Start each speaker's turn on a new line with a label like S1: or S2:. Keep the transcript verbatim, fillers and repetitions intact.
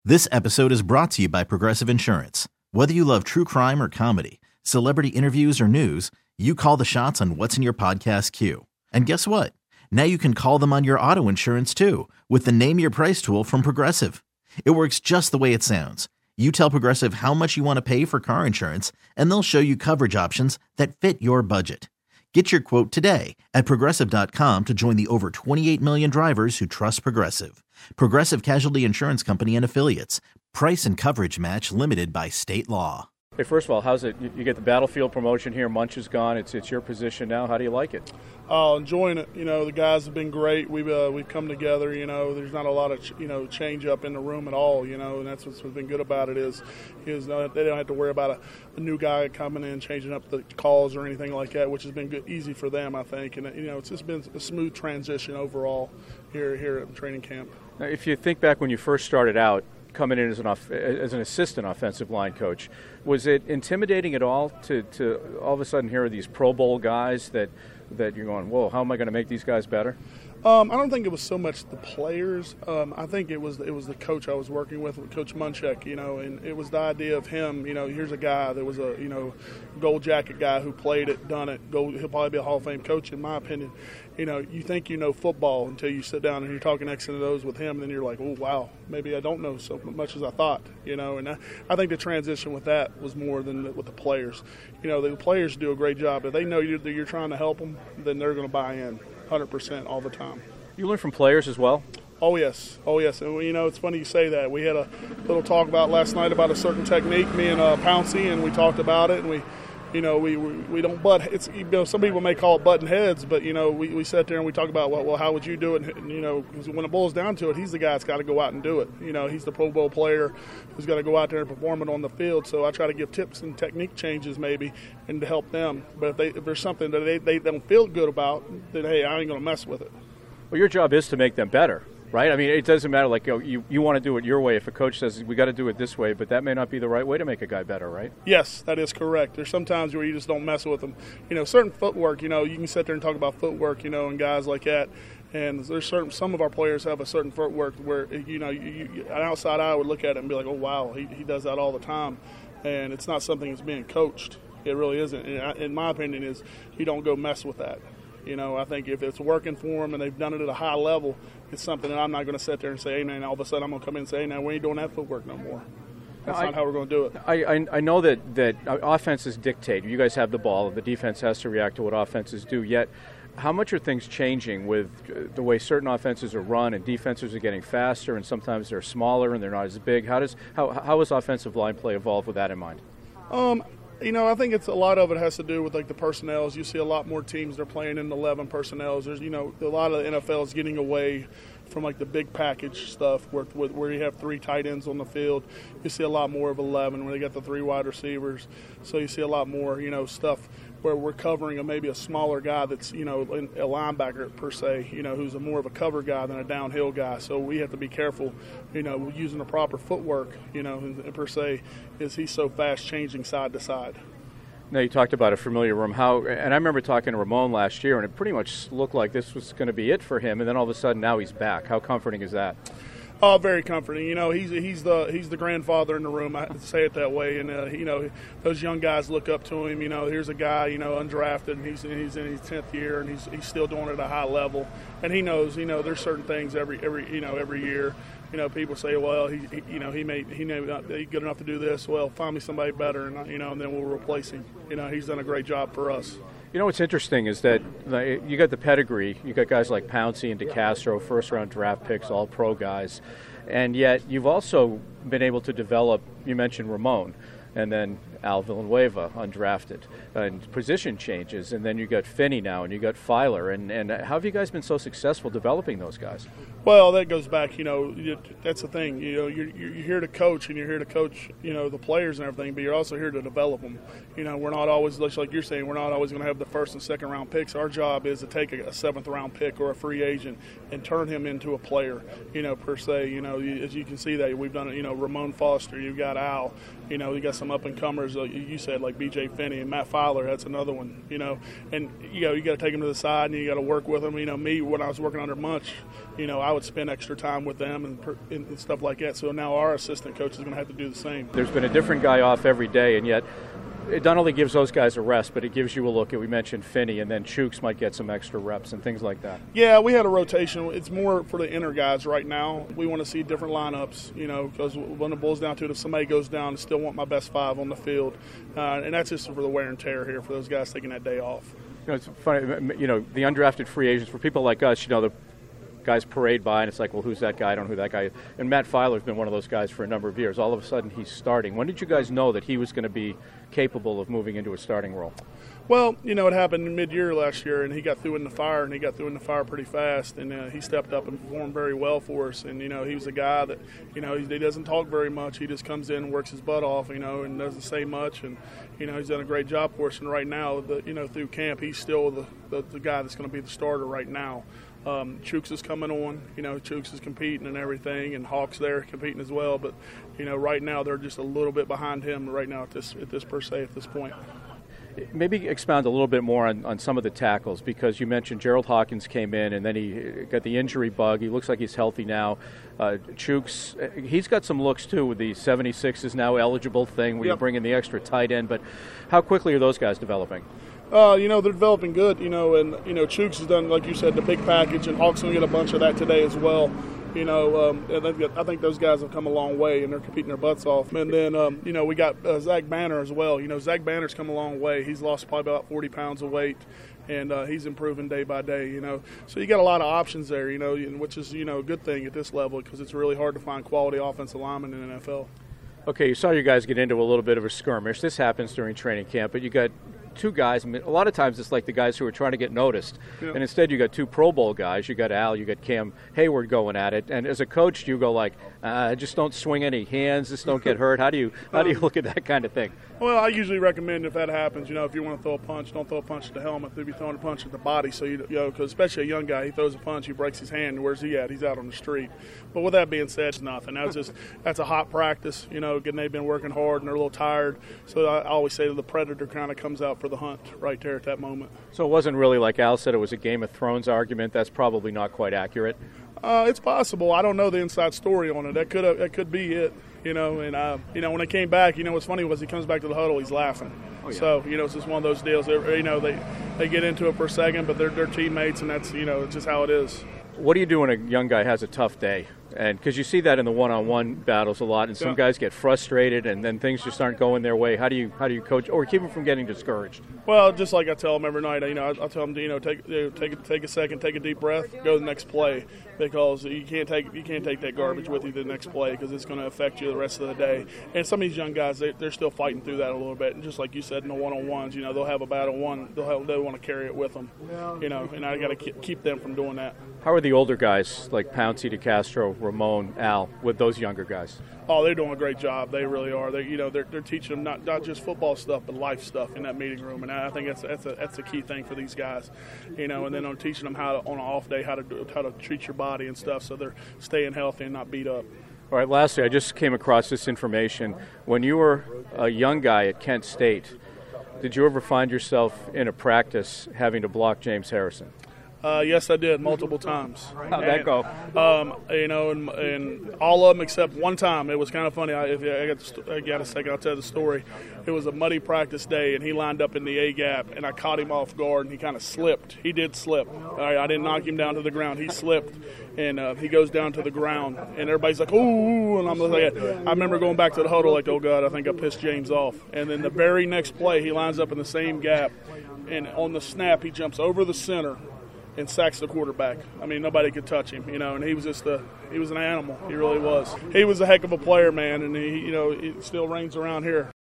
S1: This episode is brought to you by Progressive Insurance. Whether you love true crime or comedy, celebrity interviews or news, you call the shots on what's in your podcast queue. And guess what? Now you can call them on your auto insurance too with the Name Your Price tool from Progressive. It works just the way it sounds. You tell Progressive how much you want to pay for car insurance, and they'll show you coverage options that fit your budget. Get your quote today at Progressive dot com to join the over twenty-eight million drivers who trust Progressive. Progressive Casualty Insurance Company and Affiliates. Price and coverage match limited by state law.
S2: Hey, first of all, how's it? You get the Battlefield promotion here. Munch is gone. It's it's your position now. How do you like it?
S3: Oh, enjoying it. You know, the guys have been great. We've uh, we've come together. You know, there's not a lot of ch- you know change up in the room at all. You know, and that's what's been good about it is is uh, they don't have to worry about a, a new guy coming in changing up the calls or anything like that, which has been good, easy for them, I think. And you know, it's just been a smooth transition overall here here at training camp.
S2: Now, if you think back when you first started out, coming in as an off- as an assistant offensive line coach, was it intimidating at all to, to all of a sudden hear these Pro Bowl guys that that you're going, whoa, how am I going to make these guys better?
S3: Um, I don't think it was so much the players. Um, I think it was it was the coach I was working with, Coach Munchak, you know, and it was the idea of him, you know, here's a guy that was a, you know, gold jacket guy who played it, done it, gold, he'll probably be a Hall of Fame coach in my opinion. You know, you think you know football until you sit down and you're talking X and O's with him, and then you're like, oh, wow, maybe I don't know so much as I thought, you know. And I, I think the transition with that was more than the, with the players. You know, the players do a great job. If they know you're, that you're trying to help them, then they're going to buy in one hundred percent all the time.
S2: You learn from players as well?
S3: Oh, yes. Oh, yes. And, you know, it's funny you say that. We had a little talk about last night about a certain technique, me and uh, Pouncey, and we talked about it, and we – You know, we, we we don't butt. It's you know, some people may call it button heads, but you know, we, we sat there and we talked about well, well, how would you do it? And, you know, because when it boils down to it, he's the guy that's got to go out and do it. You know, he's the Pro Bowl player who's got to go out there and perform it on the field. So I try to give tips and technique changes maybe, and to help them. But if, they, if there's something that they, they don't feel good about, then hey, I ain't gonna mess with it.
S2: Well, your job is to make them better. Right? I mean, it doesn't matter, like, you know, you, you want to do it your way. If a coach says, we got to do it this way, but that may not be the right way to make a guy better, right?
S3: Yes, that is correct. There's sometimes where you just don't mess with them. You know, certain footwork, you know, you can sit there and talk about footwork, you know, and guys like that. And there's certain, some of our players have a certain footwork where, you know, you, you, an outside eye would look at it and be like, oh, wow, he, he does that all the time. And it's not something that's being coached. It really isn't. And I, in my opinion, is you don't go mess with that. You know, I think if it's working for them and they've done it at a high level, it's something that I'm not going to sit there and say, hey, man, all of a sudden I'm going to come in and say, hey, now we ain't doing that footwork no more. That's
S2: I,
S3: not how we're going to do it.
S2: I, I, I know that, that offenses dictate. You guys have the ball. The defense has to react to what offenses do. Yet, how much are things changing with the way certain offenses are run and defenses are getting faster and sometimes they're smaller and they're not as big? How does how how has offensive line play evolved with that in mind?
S3: Um. You know, I think it's a lot of it has to do with like the personnels. You see a lot more teams they're playing in eleven personnels. There's you know a lot of the N F L is getting away from like the big package stuff where where you have three tight ends on the field. You see a lot more of eleven where they got the three wide receivers. So you see a lot more you know stuff where we're covering a, maybe a smaller guy that's you know a linebacker per se. You know who's a more of a cover guy than a downhill guy. So we have to be careful. You know using the proper footwork. You know and per se is he's so fast changing side to side.
S2: Now, you talked about a familiar room. How, and I remember talking to Ramon last year, and it pretty much looked like this was going to be it for him, and then all of a sudden now he's back. How comforting is that?
S3: Oh, very comforting. You know, he's he's the he's the grandfather in the room. I say it that way, and uh, you know, those young guys look up to him. You know, here's a guy, you know, undrafted, and he's he's in his tenth year, and he's he's still doing it at a high level. And he knows, you know, there's certain things every every you know every year. You know, people say, well, he, he you know he may he may not be good enough to do this. Well, find me somebody better, and you know, and then we'll replace him. You know, he's done a great job for us.
S2: You know what's interesting is that you got the pedigree. You got guys like Pouncey and DeCastro, first-round draft picks, all-pro guys, and yet you've also been able to develop. You mentioned Ramon, and then Al Villanueva, undrafted, and position changes, and then you got Finney now, and you got Filer, and and how have you guys been so successful developing those guys?
S3: Well, that goes back, you know, that's the thing. You know, you're, you're here to coach, and you're here to coach, you know, the players and everything, but you're also here to develop them. You know, we're not always, like you're saying, we're not always going to have the first and second round picks. Our job is to take a, a seventh round pick or a free agent and turn him into a player, you know, per se. You know, as you can see that we've done it, you know, Ramon Foster, you've got Al, you know, you got some up-and-comers, like you said, like B J Finney and Matt Filer, that's another one, you know. And, you know, you got to take them to the side and you got to work with them. You know, me, when I was working under Munch, you know, I would would spend extra time with them and, and stuff like that. So now our assistant coach is going to have to do the same.
S2: There's been a different guy off every day, and yet it not only gives those guys a rest, but it gives you a look at, we mentioned Finney, and then Chooks might get some extra reps and things like that.
S3: Yeah, we had a rotation. It's more for the inner guys right now. We want to see different lineups, you know, because when it boils down to it, if somebody goes down, I still want my best five on the field. Uh, and that's just for the wear and tear here for those guys taking that day off.
S2: You know, it's funny, you know, the undrafted free agents, for people like us, you know, the guys parade by, and it's like, well, who's that guy? I don't know who that guy is. And Matt Filer's been one of those guys for a number of years. All of a sudden, he's starting. When did you guys know that he was going to be capable of moving into a starting role?
S3: Well, you know, it happened mid-year last year, and he got through in the fire, and he got through in the fire pretty fast, and uh, he stepped up and performed very well for us. And, you know, he was a guy that, you know, he, he doesn't talk very much. He just comes in and works his butt off, you know, and doesn't say much. And, you know, he's done a great job for us. And right now, the, you know, through camp, he's still the, the, the guy that's going to be the starter right now. Um, Chooks is coming on, you know, Chooks is competing and everything, and Hawk's there competing as well. But, you know, right now they're just a little bit behind him right now at this, at this per se, at this point.
S2: Maybe expound a little bit more on, on some of the tackles, because you mentioned Gerald Hawkins came in and then he got the injury bug. He looks like he's healthy now. Uh, Chooks, he's got some looks too with the seventy-six is now eligible thing where
S3: yep.
S2: you bring in the extra tight end. But how quickly are those guys developing?
S3: Uh, you know, they're developing good, you know, and, you know, Chooks has done, like you said, the big package, and Hawks going to get a bunch of that today as well. You know, um, and I think those guys have come a long way, and they're competing their butts off. And then, um, you know, we got uh, Zach Banner as well. You know, Zach Banner's come a long way. He's lost probably about forty pounds of weight, and uh, he's improving day by day, you know. So you got a lot of options there, you know, which is, you know, a good thing at this level, because it's really hard to find quality offensive linemen in the N F L.
S2: Okay, you saw you guys get into a little bit of a skirmish. This happens during training camp, but you got two guys. I mean, a lot of times it's like the guys who are trying to get noticed. Yeah. And instead you got two Pro Bowl guys. You got Al, you got Cam Hayward going at it. And as a coach, you go like, uh, just don't swing any hands, just don't get hurt. How do you how do you look at that kind of thing?
S3: Well, I usually recommend if that happens, you know, if you want to throw a punch, don't throw a punch at the helmet. If you're throwing a punch at the body, so you, you know, because especially a young guy, he throws a punch, he breaks his hand. Where's he at? He's out on the street. But with that being said, it's nothing. That's just that's a hot practice. You know, again, they've been working hard and they're a little tired. So I always say that the predator kind of comes out for the hunt right there at that moment.
S2: So it wasn't really like Al said, it was a Game of Thrones argument. That's probably not quite accurate.
S3: Uh, it's possible. I don't know the inside story on it. That could that could be it. You know, and uh, you know when they came back, you know what's funny was he comes back to the huddle, he's laughing. Oh, yeah. So you know it's just one of those deals. That, you know they they get into it for a second, but they're they're teammates, and that's you know it's just how it is.
S2: What do you do when a young guy has a tough day? And because you see that in the one-on-one battles a lot, and some yeah. guys get frustrated, and then things just aren't going their way. How do you how do you coach or keep them from getting discouraged?
S3: Well, just like I tell them every night, you know, I, I tell them to you know take you know, take take a second, take a deep breath, go to the next play, because you can't take you can't take that garbage with you to the next play, because it's going to affect you the rest of the day. And some of these young guys, they, they're still fighting through that a little bit. And just like you said, in the one-on-ones, you know, they'll have a battle one, they'll have, they'll want to carry it with them, you know, and I got to keep, keep them from doing that.
S2: How are the older guys like Pouncey, DeCastro, Ramon, Al with those younger guys?
S3: Oh, they're doing a great job. They really are. They, you know, they're, they're teaching them not, not just football stuff, but life stuff in that meeting room, and I think that's that's a that's a key thing for these guys, you know. And then on teaching them how to, on an off day how to do, how to treat your body and stuff, so they're staying healthy and not beat up.
S2: All right. Lastly, I just came across this information. When you were a young guy at Kent State, did you ever find yourself in a practice having to block James Harrison?
S3: Uh, yes, I did multiple times.
S2: How'd that go?
S3: Um, you know, and, and all of them except one time. It was kind of funny. I, if I got, the, I got a second, I'll tell the story. It was a muddy practice day, and he lined up in the A gap, and I caught him off guard, and he kind of slipped. He did slip. All right, I didn't knock him down to the ground. He slipped, and uh, he goes down to the ground, and everybody's like, "Ooh!" And I'm like, I remember going back to the huddle like, "Oh God, I think I pissed James off." And then the very next play, he lines up in the same gap, and on the snap, he jumps over the center and sacks the quarterback. I mean, nobody could touch him, you know, and he was just a, he was an animal. He really was. He was a heck of a player, man, and he, you know, he still reigns around here.